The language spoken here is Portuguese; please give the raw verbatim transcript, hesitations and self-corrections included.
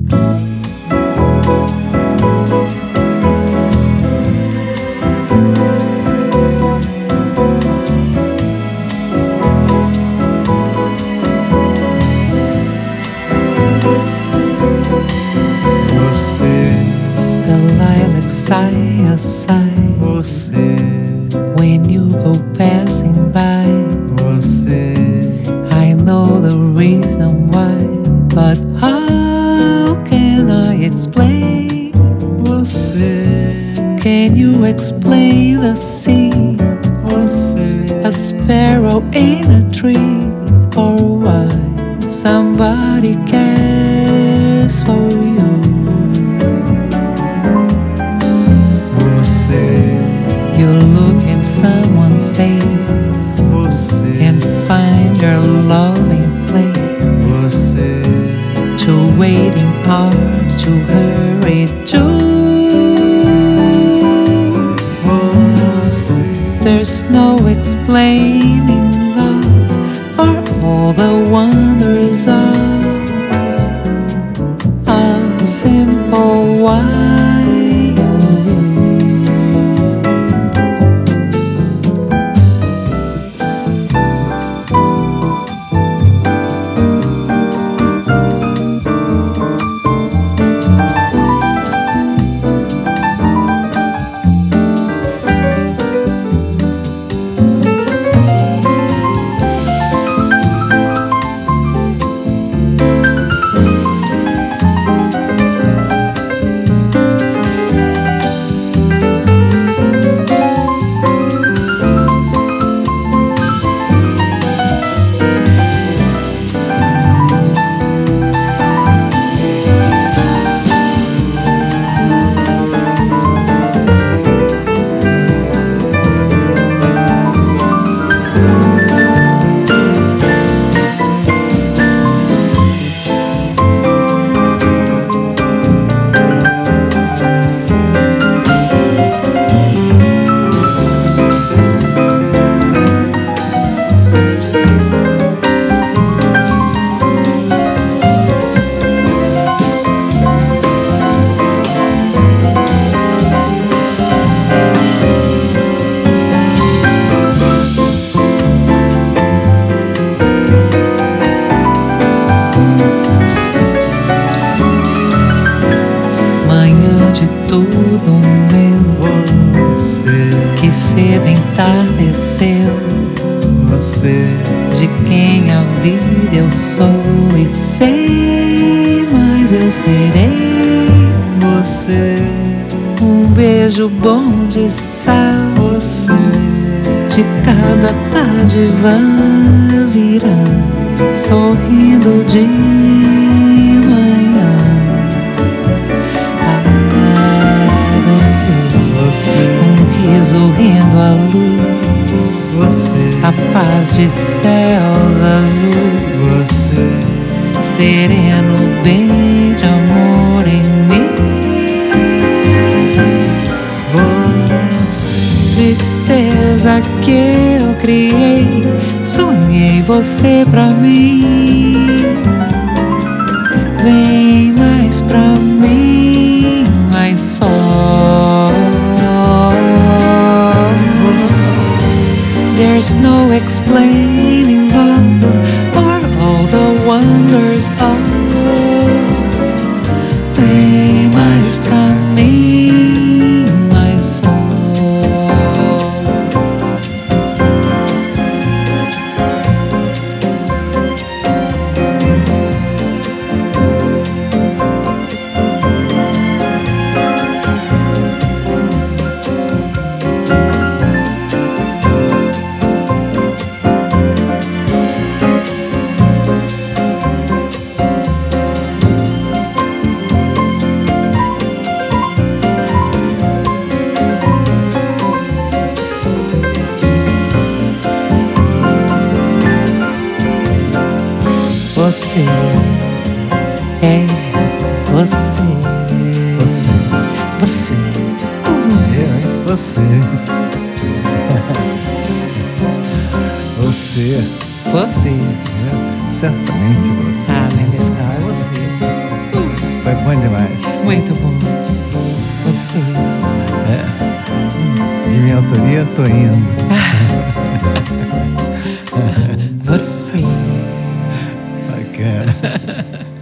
Sigh a sigh. Você, when you go passing by. Você, I know the reason why, but how can I explain? Você, can you explain the sea? Você, a sparrow in a tree, or why somebody cares for you? You look in someone's face, Você, and find your loving place. Você, To waiting arms to hurry to. Você, There's no explaining love or all the wonders of a simple why. Tudo meu, Você, que cedo entardeceu. Você, de quem a vida eu sou e sei, mas eu serei. Você, um beijo bom de sal. Você, de cada tarde vai virando, sorrindo de manhã. Um riso rindo à luz, Você, a paz de céus azuis. Você, sereno bem de amor em mim. Você, tristeza que eu criei, sonhei você pra mim. Vem mais pra mim, mais só. There's no explaining love or all the wonders of. Vem mais pra mim, mais só. Você é você. Você, Você. eu, hein? Você. Você. Você. É, certamente você. Ah, Nene Scar, é você. Vai De minha autoria, tô indo. Você. Bacana.